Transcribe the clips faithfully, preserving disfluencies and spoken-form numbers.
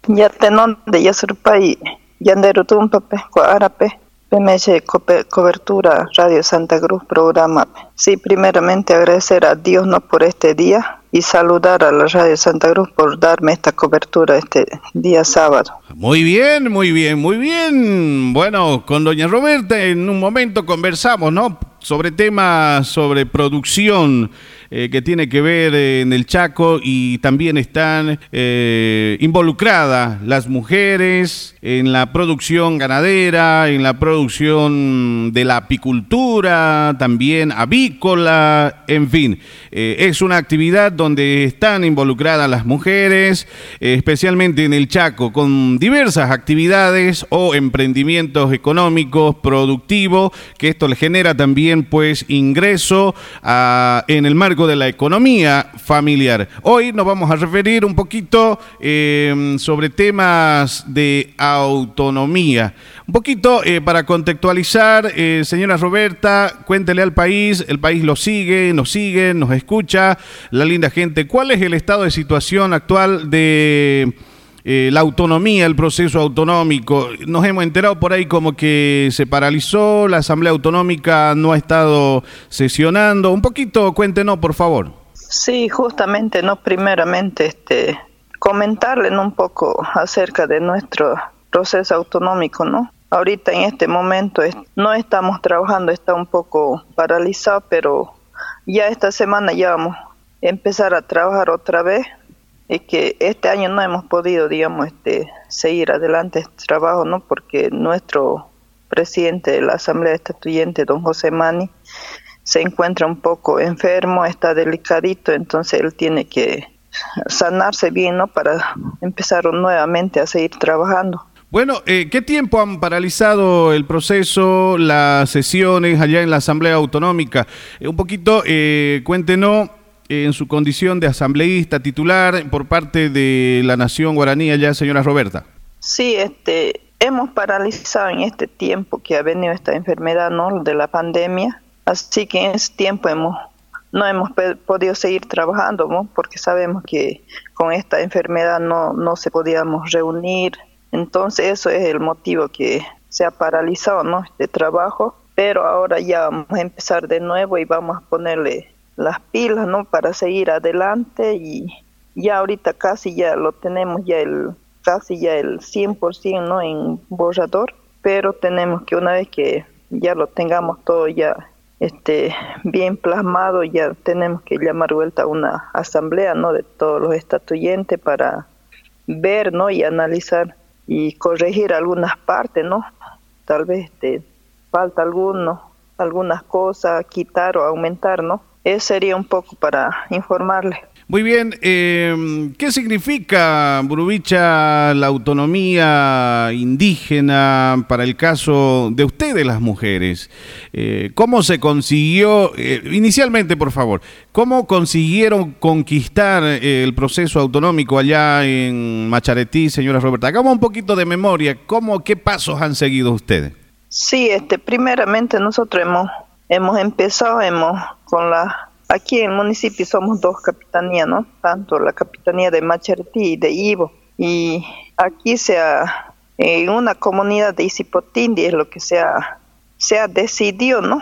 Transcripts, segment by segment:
Ya tenon de Yasurpay, Yanderutumpape, Coarape, P M S Cobertura Radio Santa Cruz Programa. Sí, primeramente agradecer a Dios no por este día y saludar a la Radio Santa Cruz por darme esta cobertura este día sábado. Muy bien, muy bien, muy bien. Bueno, con doña Roberta en un momento conversamos, ¿no? Sobre temas, sobre producción eh, que tiene que ver eh, en el Chaco, y también están eh, involucradas las mujeres en la producción ganadera, en la producción de la apicultura, también avícola, en fin. Eh, es una actividad donde están involucradas las mujeres, eh, especialmente en el Chaco, con diversas actividades o emprendimientos económicos, productivos, que esto le genera también pues ingreso a, en el marco de la economía familiar. Hoy nos vamos a referir un poquito eh, sobre temas de autonomía. Un poquito eh, para contextualizar, eh, señora Roberta, cuéntele al país, el país lo sigue, nos sigue, nos escucha, la linda gente. ¿Cuál es el estado de situación actual de Eh, la autonomía, el proceso autonómico? Nos hemos enterado por ahí como que se paralizó, la Asamblea Autonómica no ha estado sesionando. Un poquito, cuéntenos, por favor. Sí, justamente, no, primeramente, este, comentarles un poco acerca de nuestro proceso autonómico, ¿no? Ahorita en este momento es, no estamos trabajando, está un poco paralizado, pero ya esta semana ya vamos a empezar a trabajar otra vez. Es que este año no hemos podido, digamos, este, seguir adelante este trabajo, ¿no? Porque nuestro presidente de la Asamblea Estatuyente, don José Mani, se encuentra un poco enfermo, está delicadito, entonces él tiene que sanarse bien, ¿no? Para empezar nuevamente a seguir trabajando. Bueno, eh, ¿qué tiempo han paralizado el proceso, las sesiones allá en la Asamblea Autonómica? Eh, un poquito, eh, cuéntenos, en su condición de asambleísta titular por parte de la Nación Guaraní allá, señora Roberta. Sí, este, hemos paralizado en este tiempo que ha venido esta enfermedad, ¿no? De la pandemia, así que en ese tiempo hemos no hemos pe- podido seguir trabajando, ¿no? Porque sabemos que con esta enfermedad no, no se podíamos reunir, entonces eso es el motivo que se ha paralizado, ¿no? Este trabajo, pero ahora ya vamos a empezar de nuevo y vamos a ponerle las pilas, ¿no? Para seguir adelante, y ya ahorita casi ya lo tenemos ya el casi ya el cien por ciento, ¿no? En borrador, pero tenemos que una vez que ya lo tengamos todo ya este bien plasmado, ya tenemos que llamar vuelta a una asamblea, ¿no? De todos los estatuyentes para ver, ¿no? Y analizar y corregir algunas partes, ¿no? Tal vez este falta alguno, algunas cosas, quitar o aumentar, ¿no? Eso sería un poco para informarle. Muy bien, eh, ¿qué significa, Burubicha, la autonomía indígena para el caso de ustedes, las mujeres? Eh, ¿Cómo se consiguió, eh, inicialmente, por favor, cómo consiguieron conquistar eh, el proceso autonómico allá en Macharetí, señora Roberta? Hagamos un poquito de memoria, ¿cómo, qué pasos han seguido ustedes? Sí, este, primeramente nosotros hemos hemos empezado, hemos con la aquí en el municipio somos dos capitanías, ¿no? Tanto la capitanía de Macharetí y de Ibo, y aquí se ha, en una comunidad de Isipotindi es lo que se ha, se ha decidido, ¿no?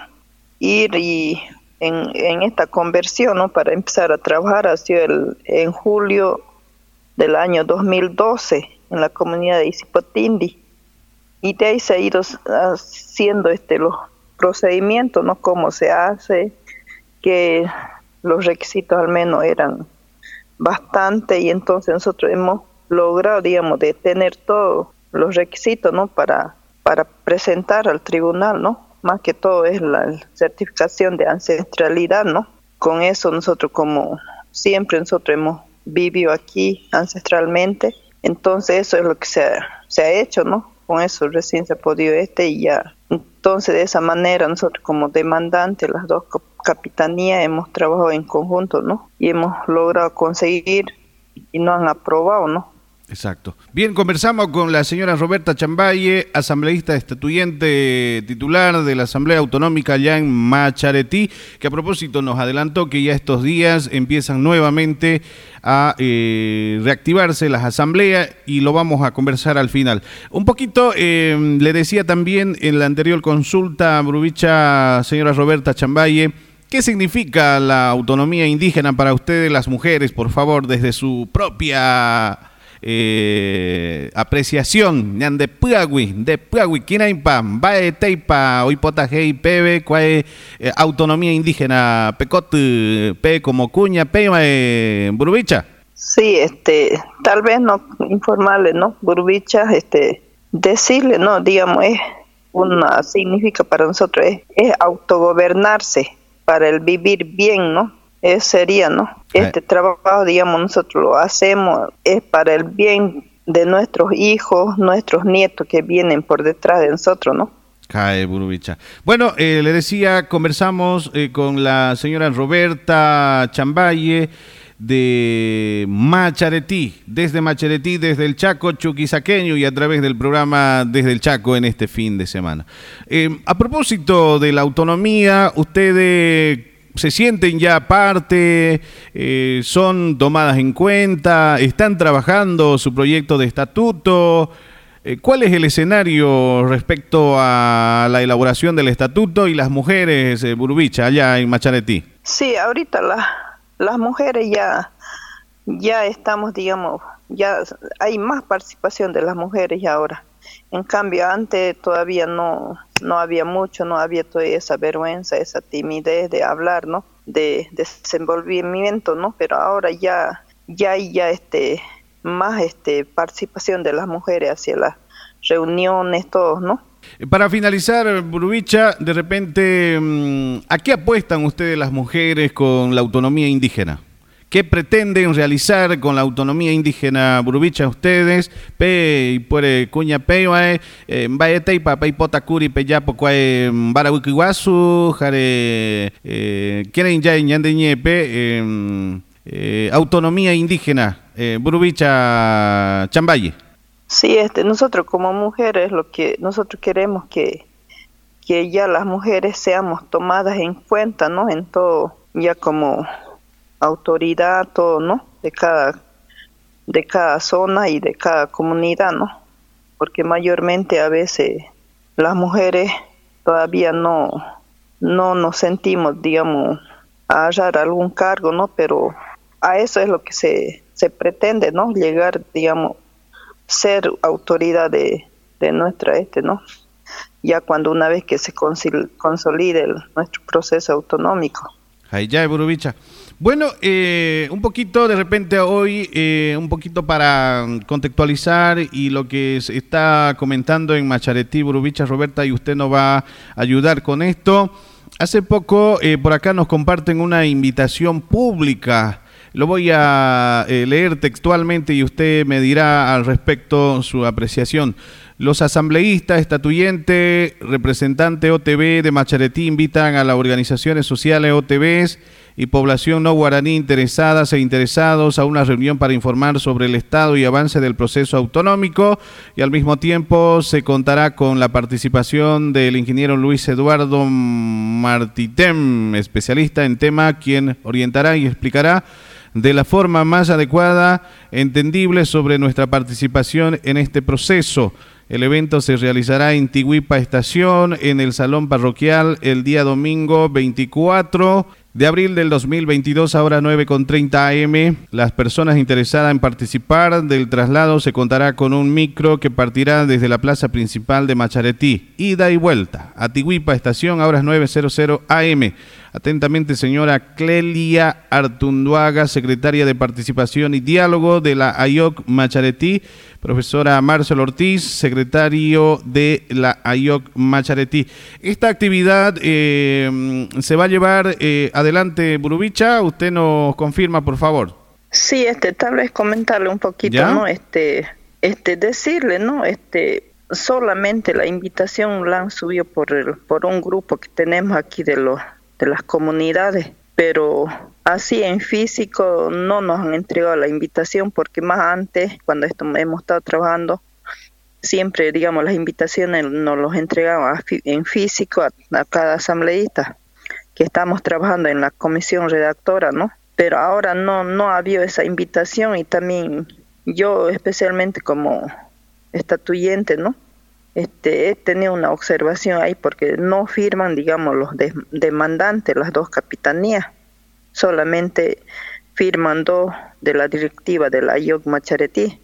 Ir y en, en esta conversión, ¿no? Para empezar a trabajar ha sido el, en julio del año dos mil doce en la comunidad de Isipotindi, y de ahí se ha ido haciendo este los procedimientos, ¿no? Cómo se hace, que los requisitos al menos eran bastante, y entonces nosotros hemos logrado, digamos, de tener todos los requisitos, ¿no? Para para presentar al tribunal, ¿no? Más que todo es la certificación de ancestralidad, ¿no? Con eso nosotros, como siempre nosotros hemos vivido aquí ancestralmente, entonces eso es lo que se ha, se ha hecho, ¿no? Con eso recién se ha podido este y ya. Entonces de esa manera nosotros como demandantes, las dos capitanías, hemos trabajado en conjunto, ¿no? Y hemos logrado conseguir y nos han aprobado, ¿no? Exacto. Bien, conversamos con la señora Roberta Chambaye, asambleísta estatuyente titular de la Asamblea Autonómica allá en Macharetí, que a propósito nos adelantó que ya estos días empiezan nuevamente a eh, reactivarse las asambleas y lo vamos a conversar al final. Un poquito, eh, le decía también en la anterior consulta, Burubicha, señora Roberta Chambaye, ¿qué significa la autonomía indígena para ustedes las mujeres, por favor, desde su propia... Eh, apreciación ñan de Puagui, de Puagui, Quinaipa, Bae Teipa, Oipotajei, Pebe, Cuae, eh, autonomía indígena, Pecot, Pe como Cuña, Pe, eh, Burubicha? Sí, este, tal vez no informarle, ¿no? Burubicha, este, decirle, ¿no? Digamos, es una, significa para nosotros, es, es autogobernarse para el vivir bien, ¿no? Eso sería, ¿no? Este trabajo, digamos, nosotros lo hacemos, es para el bien de nuestros hijos, nuestros nietos que vienen por detrás de nosotros, ¿no? Cae Burubicha. Bueno, eh, le decía, conversamos eh, con la señora Roberta Chambaye de Macharetí, desde Macharetí, desde el Chaco chuquisaqueño y a través del programa Desde el Chaco en este fin de semana. Eh, a propósito de la autonomía, ustedes... ¿se sienten ya parte? Eh, ¿Son tomadas en cuenta? ¿Están trabajando su proyecto de estatuto? Eh, ¿Cuál es el escenario respecto a la elaboración del estatuto y las mujeres, eh, Burubicha, allá en Macharetí? Sí, ahorita la, las mujeres ya, ya estamos, digamos, ya hay más participación de las mujeres ya ahora. En cambio, antes todavía no, no había mucho, no había toda esa vergüenza, esa timidez de hablar, ¿no? De, de desenvolvimiento, ¿no? Pero ahora ya, ya hay ya este, más este, participación de las mujeres hacia las reuniones, todos, ¿no? Para finalizar, Burubicha, de repente, ¿a qué apuestan ustedes las mujeres con la autonomía indígena? ¿Qué pretenden realizar con la autonomía indígena Burubicha ustedes? Pe y puere cuña pe wae baete y papá y potacuri pe ya pocuae barabuquiwasu jare quieren ya ñandeñe pe autonomía indígena Burubicha Chambaye. Sí, este nosotros como mujeres lo que nosotros queremos que que ya las mujeres seamos tomadas en cuenta, ¿no? En todo, ya como autoridad, todo, ¿no? De cada, de cada zona y de cada comunidad, ¿no? Porque mayormente a veces las mujeres todavía no, no nos sentimos, digamos, a hallar algún cargo, ¿no? Pero a eso es lo que se, se pretende, ¿no? Llegar, digamos, ser autoridad de, de nuestra este, ¿no? Ya cuando una vez que se consolide el, nuestro proceso autonómico. Ahí ya, Burubicha. Bueno, eh, un poquito de repente hoy, eh, un poquito para contextualizar y lo que se está comentando en Macharetí, Burubicha, Roberta, y usted nos va a ayudar con esto. Hace poco eh, por acá nos comparten una invitación pública. Lo voy a eh, leer textualmente y usted me dirá al respecto su apreciación. Los asambleístas, estatuyentes, representantes O T B de Macharetí invitan a las organizaciones sociales O T Bs y población no guaraní interesadas e interesados a una reunión para informar sobre el estado y avance del proceso autonómico, y al mismo tiempo se contará con la participación del ingeniero Luis Eduardo Martitem, especialista en tema, quien orientará y explicará de la forma más adecuada, entendible sobre nuestra participación en este proceso. El evento se realizará en Tiguipa Estación, en el Salón Parroquial, el día domingo veinticuatro de abril del dos mil veintidós, a hora nueve con treinta a eme. Las personas interesadas en participar del traslado se contará con un micro que partirá desde la plaza principal de Macharetí, ida y vuelta, a Tiguipa Estación, a horas nueve cero cero a eme. Atentamente, señora Clelia Artunduaga, secretaria de Participación y Diálogo de la A I O C Macharetí. Profesora Marcelo Ortiz, secretario de la A I O C Macharetí. Esta actividad eh, se va a llevar eh, adelante, Burubicha. Usted nos confirma, por favor. Sí, este, tal vez comentarle un poquito, ¿ya? ¿No? Este, este, decirle, ¿no? Este, solamente la invitación la han subido por el, por un grupo que tenemos aquí de los de las comunidades, pero así en físico no nos han entregado la invitación porque más antes, cuando esto hemos estado trabajando, siempre, digamos, las invitaciones nos los entregaban en físico a, a cada asambleísta que estamos trabajando en la comisión redactora, ¿no? Pero ahora no, no ha habido esa invitación y también yo especialmente como estatuyente, ¿no? Este, he tenido una observación ahí porque no firman, digamos, los de, demandantes, las dos capitanías, solamente firman dos de la directiva de la Ayog Macharetí.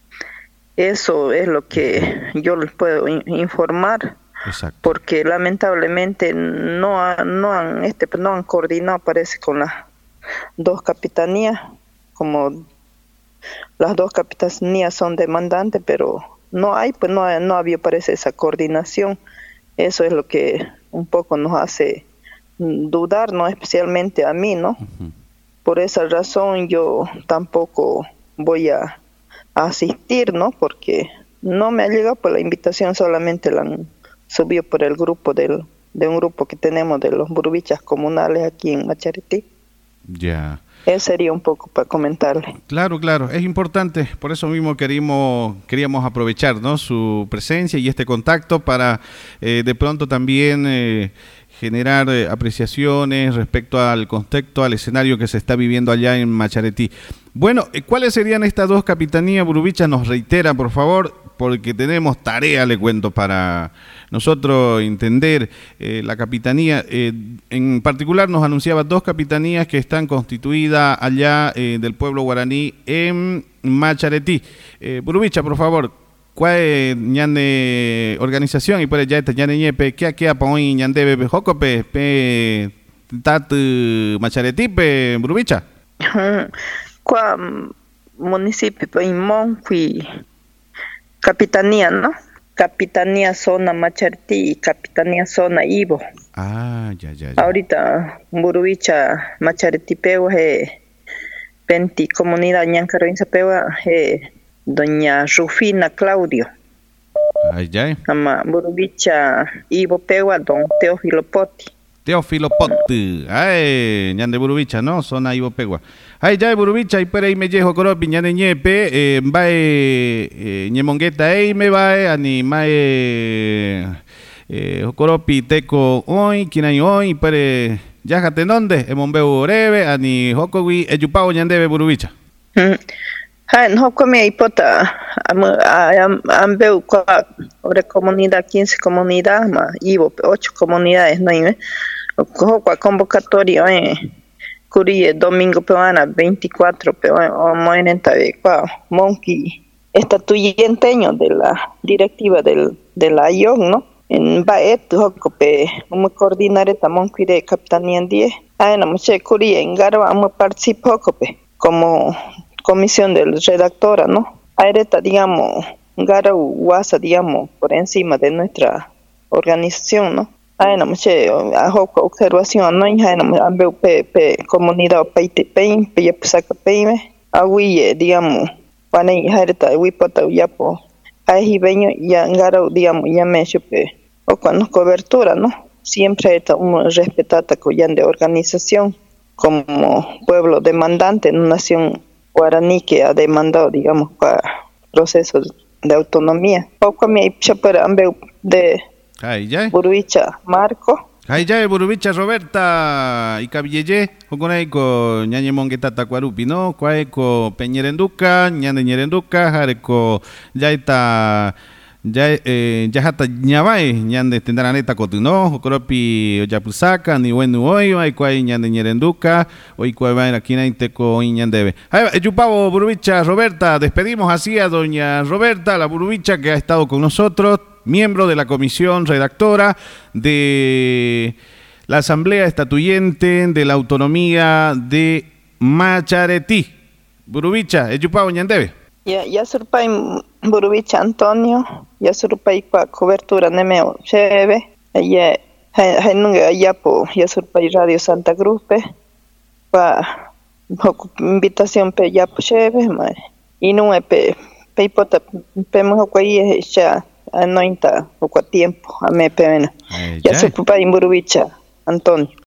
Eso es lo que yo les puedo in- informar. Exacto. Porque lamentablemente no, ha, no han este no han coordinado, parece, con las dos capitanías, como las dos capitanías son demandantes, pero no hay, pues no, no había, parece, esa coordinación. Eso es lo que un poco nos hace dudar, ¿no? Especialmente a mí, ¿no? Uh-huh. Por esa razón yo tampoco voy a, a asistir, ¿no? Porque no me ha llegado por la invitación, solamente la han subido por el grupo del, de un grupo que tenemos de los burubichas comunales aquí en Macharetí. Ya. Yeah. Eso sería un poco para comentarle. Claro, claro, es importante, por eso mismo queríamos, queríamos aprovechar, ¿no?, su presencia y este contacto para eh, de pronto también eh, generar eh, apreciaciones respecto al contexto, al escenario que se está viviendo allá en Macharetí. Bueno, ¿cuáles serían estas dos capitanías burubichas? Nos reitera, por favor, porque tenemos tarea, le cuento, para nosotros entender eh, la capitanía. Eh, en particular nos anunciaba dos capitanías que están constituidas allá eh, del pueblo guaraní en Macharetí. Eh, Burubicha, por favor, ¿cuál es ñande organización? Y por allá está ñande ñepe, ¿qué aquí apoy ñande bebe jocope, pe tat Macharetí, pe Burubicha? ¿Cuál municipio? Imón, fui capitanía, ¿no? Capitanía Zona Macharetí y Capitanía Zona Ibo. Ah, ya, ya, ya. Ahorita Burubicha Macharetí Pewa, eh, Penti Comunidad Ñancarrinza Pewa, eh, doña Rufina Claudio. Ay, ya. Ama Burubicha Ibo Pewa, don Teófilo Poti. Teófilo Poti, ay, ñande Burubicha, ¿no? Zona Ibo Pewa. Ay, ya, Burubicha, y por ahí me llevo coropi, ñande ñepe, eh, vae, ñemongueta, eh, me vae, ani, mae, eh, coropi, teco, hoy, kinay, hoy, pere, yajate, ¿dónde? Emonbeu, breve, ani, hokowi, eyupao, ñandebe, Burubicha. Ay, no, come hipota, ambeu, sobre comunidad, quince comunidades, más, Ibo, ocho comunidades, ¿no? Con convocatoria, eh. Curie, domingo peruana, veinticuatro peruana, o moenenta de Monkey, estatuyenteño de la directiva del, de la I O N, ¿no? En Baet, Jocope, como coordinareta Monkey de Capitanía diez, ah, no, mucho Curie, en Garba, vamos participar, Jocope, como comisión de redactora, ¿no? Aereta, digamos, Gara Guasa, digamos, por encima de nuestra organización, ¿no? Ay, no, muche, hago observación, no, hija, no, ambeu pe, pe, comunidad peite pein, pe ya saca peime, agüille, digamos, para hija de huipota ya po, ahí veño ya ngara, digamos, ya me chupe, o cuando cobertura, ¿no? Siempre está uno respetada coyan de organización, como pueblo demandante en una nación guaraní que ha demandado, digamos, para procesos de autonomía. Poco me chapera ambeu de Ay, ya. Burubicha Marco. Ay, ya, Burubicha Roberta y Cabilleye, Joconeco, Ñañe Mongueta Tacuarupi, ¿no? Cuaeco Peñerenduca, Ñande Ñerenduca, Jareco, ya está, ya, eh, ya hasta Ñabae, Ñande Tendaraneta Cotuno, Jocoropi Oyapusaka, ni bueno hoy, hay cuay Ñande Ñerenduca, hoy cuay va aquí en Teco y Ñandebe. Ay, Yupavo, Burubicha Roberta, despedimos así a doña Roberta, la Burubicha que ha estado con nosotros, miembro de la comisión redactora de la Asamblea Estatuyente de la Autonomía de Macharetí. Burubicha, Eyupao Ñandebe. Ya, ya surpay Burubicha Antonio, ya surpay pa cobertura nemeo cheve, ya hay nunca ya po, ya surpay Radio Santa Cruz pe, pa invitación pe ya po cheve, ma, y no pe, pe hipota, pe mo kwai ya anointa poco tiempo a me pena. Ya se ocupa en Burubicha, Antonio.